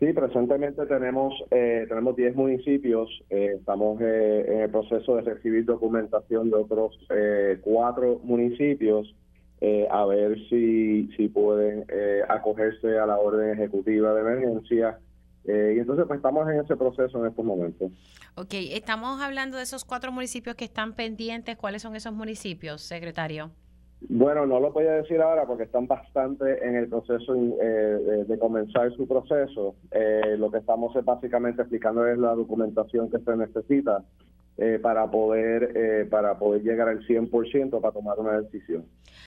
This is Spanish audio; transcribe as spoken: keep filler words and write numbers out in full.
Sí, presentemente tenemos eh, tenemos diez municipios. Eh, estamos eh, en el proceso de recibir documentación de otros eh, cuatro municipios eh, a ver si si pueden eh, acogerse a la orden ejecutiva de emergencia. Eh, y entonces pues estamos en ese proceso en estos momentos. Ok, estamos hablando de esos cuatro municipios que están pendientes. ¿Cuáles son esos municipios, secretario? Bueno, no lo voy a decir ahora porque están bastante en el proceso eh, de, de comenzar su proceso. Eh, lo que estamos es básicamente explicando es la documentación que se necesita eh, para poder eh, para poder llegar al cien por ciento para tomar una decisión.